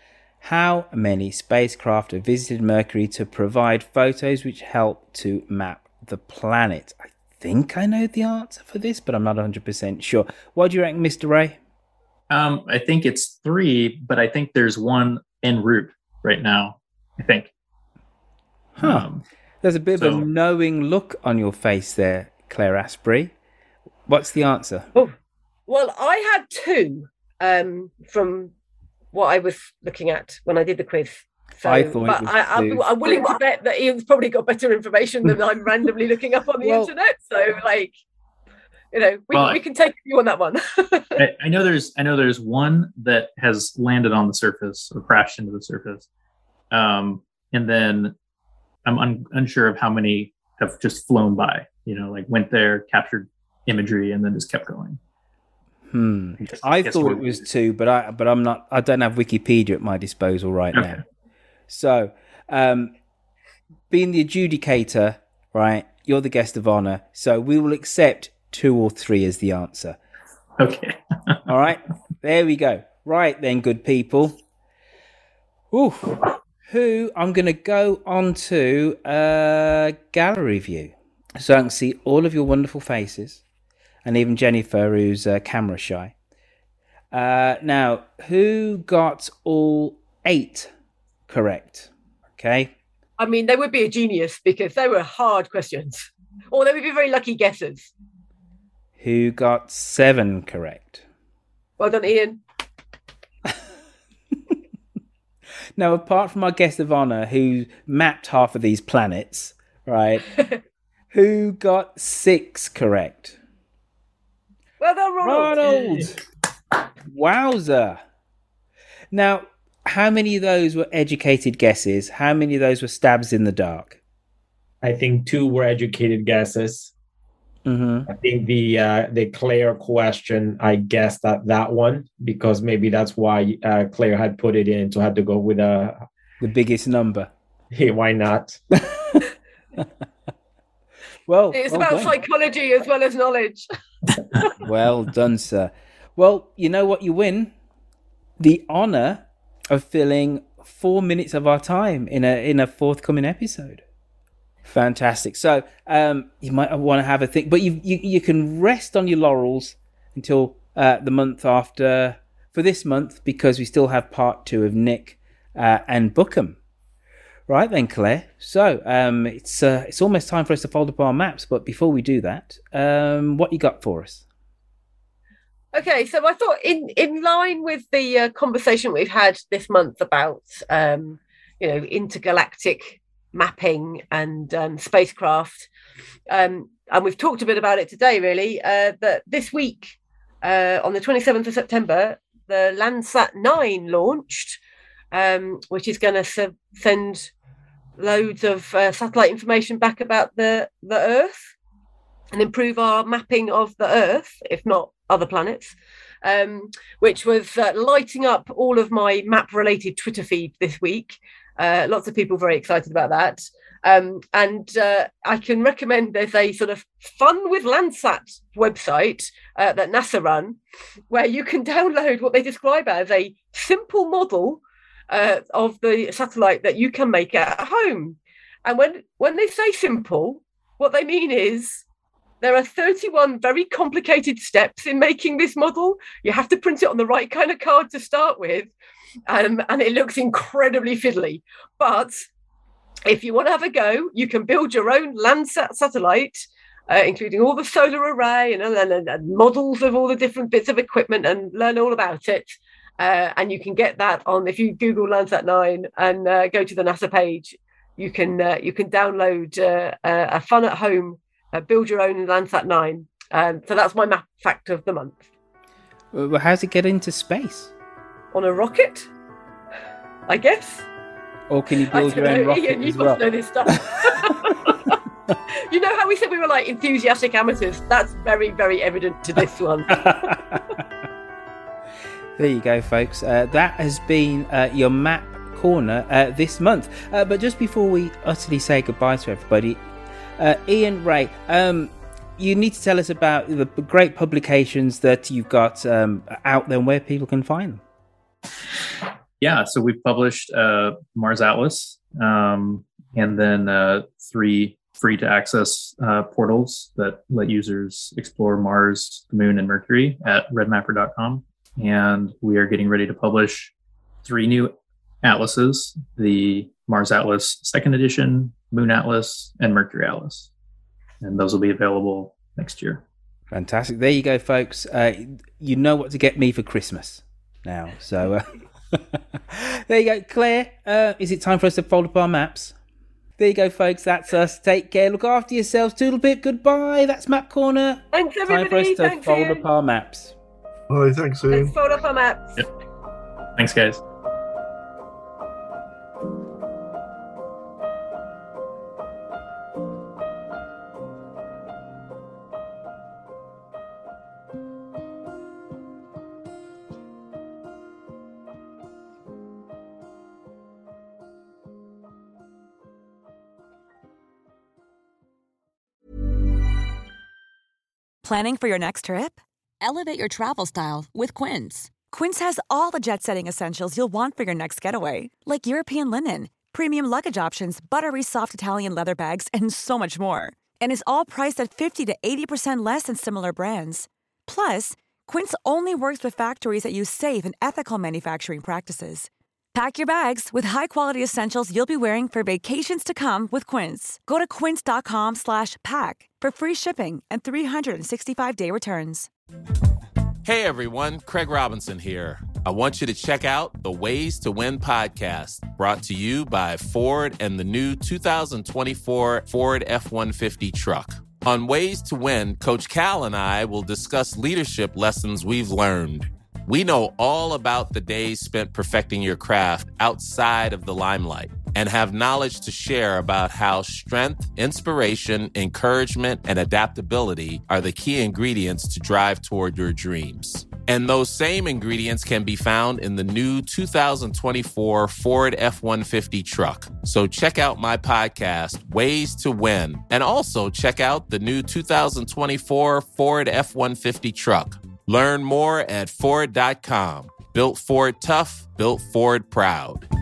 How many spacecraft have visited Mercury to provide photos which help to map the planet? I think I know the answer for this, but I'm not one hundred percent sure. What do you reckon, Mister Ray? Um, I think it's three, but I think there's one en route right now. I think. Huh. Um, There's a bit so- of a knowing look on your face there, Claire Asprey. What's the answer? Oh, well, I had two um, from what I was looking at when I did the quiz. So, I thought it but was I, I'm, two. I'm willing to bet that Ian's probably got better information than I'm randomly looking up on the Well- internet. So, like, you know, we, Well, we can take you on that one. I, I know there's I know there's one that has landed on the surface or crashed into the surface, um, and then I'm un, unsure of how many have just flown by. You know, like went there, captured imagery, and then just kept going. Hmm. guess- I guess thought we're- it was two, but I but I'm not. I don't have Wikipedia at my disposal right Okay. now. So, um, being the adjudicator, right? You're the guest of honor, so we will accept two or three as the answer. Okay. All right. There we go. Right then, good people. Ooh. Who I'm going to go on to a gallery view so I can see all of your wonderful faces, and even Jennifer, who's uh, camera shy. Uh, now, who got all eight correct. Okay. I mean, they would be a genius because they were hard questions. Or they would be very lucky guessers. Who got seven correct? Well done, Ian. Now, apart from our guest of honor who mapped half of these planets, right? Who got six correct? Well done, Ronald. Ronald! Wowza. Now, how many of those were educated guesses? How many of those were stabs in the dark? I think two were educated guesses. Mm-hmm. I think the uh, the Claire question, I guessed at that one because maybe that's why uh, Claire had put it in, so I had to go with a uh, the biggest number. Hey, why not? Well, it's well about done. psychology as well as knowledge. Well done, sir. Well, you know what you win? The honor of filling four minutes of our time in a in a forthcoming episode. Fantastic. So um, you might want to have a think, but you you, you can rest on your laurels until uh, the month after for this month because we still have part two of Nick uh, and Bookham. Right then, Claire. So um, it's uh, it's almost time for us to fold up our maps, but before we do that, um, what you got for us? Okay, so I thought in, in line with the uh, conversation we've had this month about, um, you know, intergalactic mapping and um, spacecraft, um, and we've talked a bit about it today, really, uh, that this week, uh, on the twenty-seventh of September, the Landsat nine launched, um, which is going to su- send loads of uh, satellite information back about the, the Earth and improve our mapping of the Earth, if not other planets, um, which was uh, lighting up all of my map-related Twitter feed this week. Uh, lots of people very excited about that. Um, and uh, I can recommend there's a sort of Fun with Landsat website uh, that NASA run, where you can download what they describe as a simple model uh, of the satellite that you can make at home. And when, when they say simple, what they mean is there are thirty-one very complicated steps in making this model. You have to print it on the right kind of card to start with. Um, and it looks incredibly fiddly. But if you want to have a go, you can build your own Landsat satellite, uh, including all the solar array and, and, and, and models of all the different bits of equipment and learn all about it. Uh, and you can get that on, if you Google Landsat nine and uh, go to the NASA page, you can uh, you can download uh, a fun at home, uh, build your own Landsat nine. Um, so that's my map fact of the month. Well, how's it get into space? On a rocket, I guess. Or can you build your own know, rocket Ian, you as must well? know this stuff. You know how we said we were like enthusiastic amateurs? That's very, very evident to this one. There you go, folks. Uh, that has been uh, your map corner uh, this month. Uh, but just before we utterly say goodbye to everybody, uh, Ian, Ray, um, you need to tell us about the great publications that you've got um, out there and where people can find them. Yeah, so we've published uh, Mars Atlas um, and then uh, three free to access uh, portals that let users explore Mars, the Moon, and Mercury at red mapper dot com. And we are getting ready to publish three new atlases, the Mars Atlas second edition, Moon Atlas, and Mercury Atlas. And those will be available next year. Fantastic. There you go, folks. Uh, you know what to get me for Christmas now. So uh, there you go. Claire, uh, is it time for us to fold up our maps? There you go, folks. That's us. Take care. Look after yourselves. Toodle bit. Goodbye. That's Map Corner. Thanks, everybody. Time for us to Thanks, fold Ian. up our maps. Hi, thanks, Ian. Let's fold up our maps. Yep. Thanks, guys. Planning for your next trip? Elevate your travel style with Quince. Quince has all the jet-setting essentials you'll want for your next getaway, like European linen, premium luggage options, buttery soft Italian leather bags, and so much more. And is all priced at fifty to eighty percent less than similar brands. Plus, Quince only works with factories that use safe and ethical manufacturing practices. Pack your bags with high-quality essentials you'll be wearing for vacations to come with Quince. Go to quince.com slash pack for free shipping and three sixty-five day returns. Hey everyone, Craig Robinson here. I want you to check out the Ways to Win podcast, brought to you by Ford and the new two thousand twenty-four Ford F one fifty truck. On Ways to Win, Coach Cal and I will discuss leadership lessons we've learned. We know all about the days spent perfecting your craft outside of the limelight and have knowledge to share about how strength, inspiration, encouragement, and adaptability are the key ingredients to drive toward your dreams. And those same ingredients can be found in the new two thousand twenty-four Ford F one fifty truck. So check out my podcast, Ways to Win, and also check out the new two thousand twenty-four Ford F one fifty truck. Learn more at Ford dot com. Built Ford tough, built Ford proud.